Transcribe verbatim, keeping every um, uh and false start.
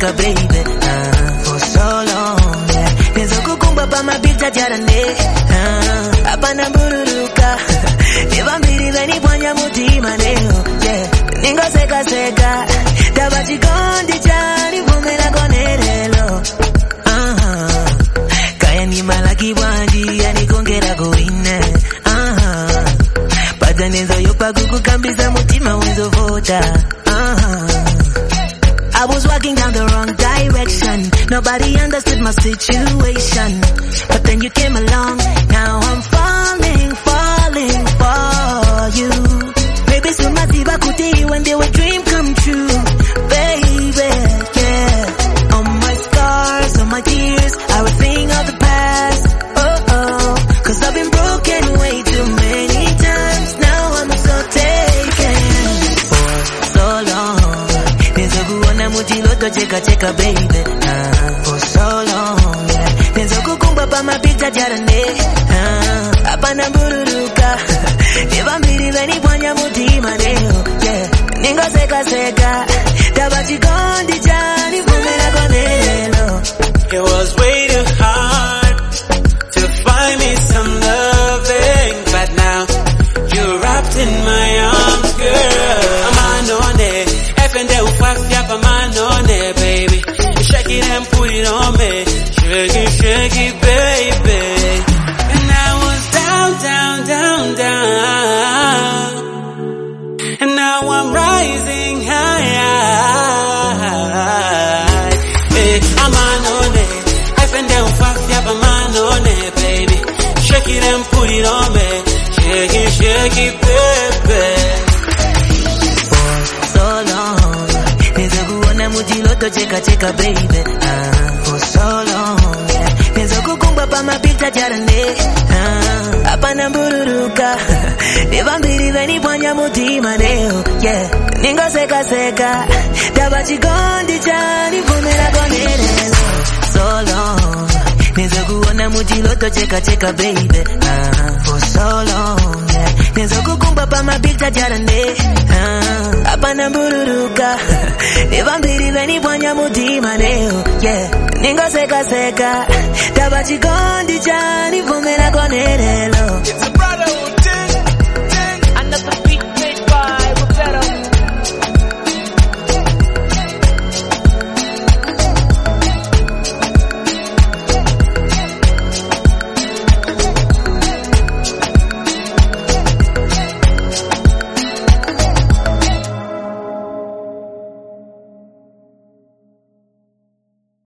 cheka baby uh, for so long yeah. Nizokukumba pa mabita jarane uh, apana bururuka Nivambiri veni pwanya mutima leo yeah. Ningo seka seka Tabachikondi chani vumela konerelo uh-huh. Kaya ni malaki wanji ya nikongera goine uh-huh. Pata nenzo yopa kukukambisa mutima wenzo vota uh-huh. I was walking down the wrong direction. Nobody understood my situation. But then you came along. Now I'm falling, falling for you. Baby, so masiva kuti when they were dream come true. Baby, yeah. On my scars, on my tears, I was thinking of the past. Oh, oh. Cause I've been broken way too many times. Now I'm so taken for so long. Mujiloto cheka cheka baby uh, for so long yeah. Nizokukumba pa mapita jarane uh, apana bururuka Nivambiri veni pwanya mutima leo yeah. Ningo seka seka Tabachikondi chani vumela konelo. It was way too hard to find me some loving, but now you're wrapped in my arms, girl. I'm on it. And they will fuck up a man on it, baby. You shake it and put it on me. Shake it, shake it, baby. And I was down, down, down, down. And now I'm rising high. Hey, I'm on it. And they will fuck up a man on it, baby. Shake it and put it on me. Shake it, shake it, baby. Mujiloto cheka cheka baby uh, for so long yeah. Nizokukumba pa mapita jarane uh, apana bururuka Nivambiri veni pwanya mutima leo yeah. Ningo seka seka Tabachikondi chani vumela konerelo. So long Nizokuona mujiloto cheka cheka baby uh, for so long yeah. Nizokukumba pa mapita jarane uh, apana bururuka Nivambiri veni pwanya mutima leo yeah. Ningo seka seka Tabachikondi chani vumela konerelo.